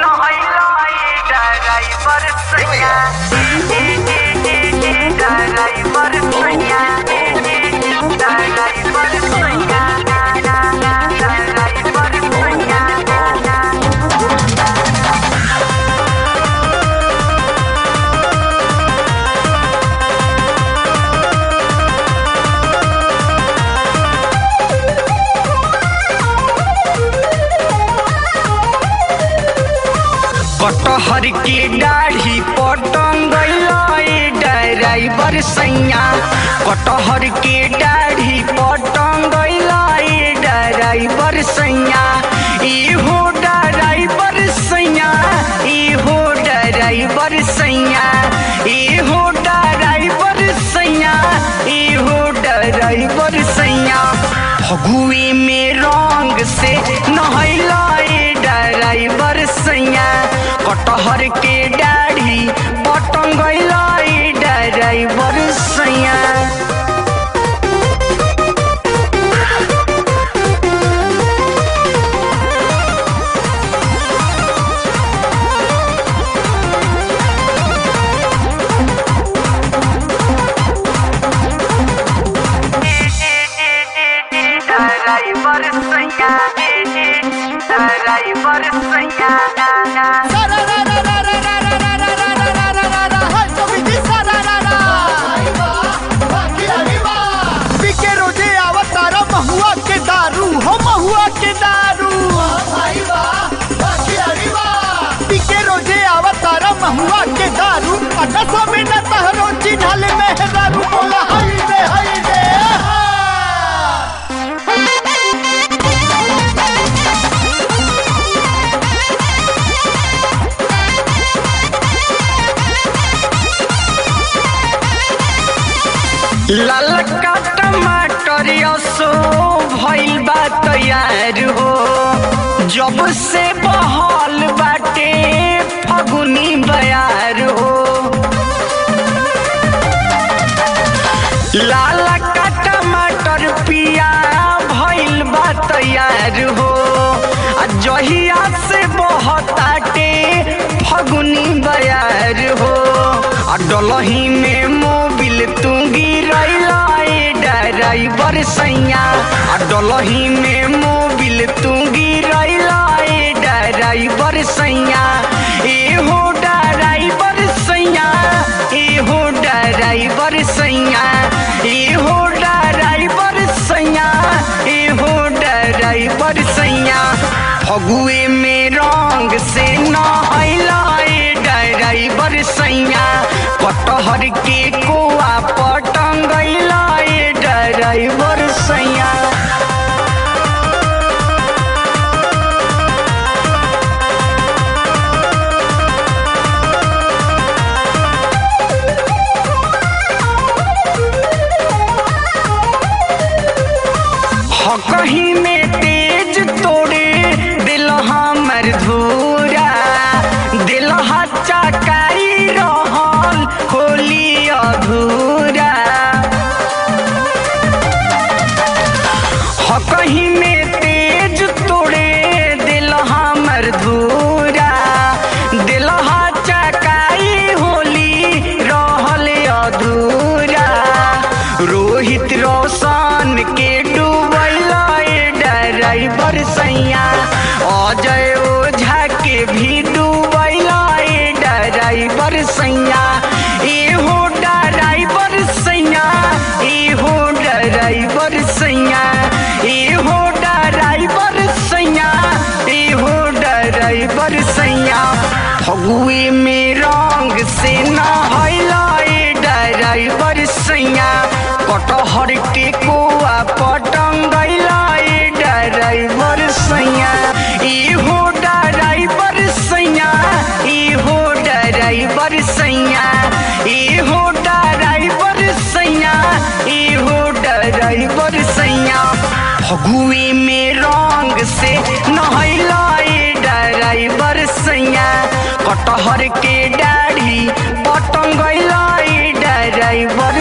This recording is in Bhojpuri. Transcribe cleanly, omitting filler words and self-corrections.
कटहर के दाढ़ी पटंगैला ड्राइवर सैया। कटहर के दाढ़ी पटंगैला ड्राइवर सैया। इहो ड्राइवर सैया, इहो ड्राइवर सैया, इहो ड्राइवर सैया, इहो ड्राइवर सैया। फगुए में रंग से नहैला ड्राइवर सैया। कटहर के दाढ़ी पटंगैला ड्राइवर सैया। ड्राइवर सैया, ड्राइवर सैया। महुआ के दारू अटसा में न तहरो चिन्हल मेहरारू बोला हाय रे हाय रे। ललका टमाटर असो भइल बा तैयार हो। जब से बहल बाटे फगुनी बयार हो। ललका टमाटर पिया भइल बा तैयार हो। जहिया से बहताटे फगुनी बयार हो। डलही में मोबिल तू गिरैला ड्राइवर सैया। डलही में मोबिल तू गिरैला ड्राइवर सैया। एहो ड्राइवर सैया, एहो ड्राइवर सैया, एहो ड्राइवर सैया, एहो ड्राइवर सैया। फगुए में रंग से नहैला ड्राइवर सैया। कटहर के कोआ पटंगैला ड्राइवर सैया। कहीं में तेज तोड़े दिल हमर धूरा। दिलहा चकाई रहल होली अधूरा। कहीं में तेज तोड़े दिल हमर धूरा। दिलहा चकाई होली रहल अधूरा। रोहित रोशन के ड्राइवर सैया। अजय ओझा के भी डूबैला ड्राइवर सैया। एहो ड्राइवर सैया, एहो ड्राइवर सैया, एहो ड्राइवर सैया, एहो ड्राइवर सैया। फगुए में रंग से नहैला ड्राइवर सैया। कटहर के कोआ पटंगैला ड्राइवर सैया। इहो ड्राइवर सैया, इहो ड्राइवर सैया, इहो ड्राइवर सैया, इहो ड्राइवर सैया। फगुए में रंग से नहैला ड्राइवर सैया। कटहर के दाढ़ी पटंगैला ड्राइवर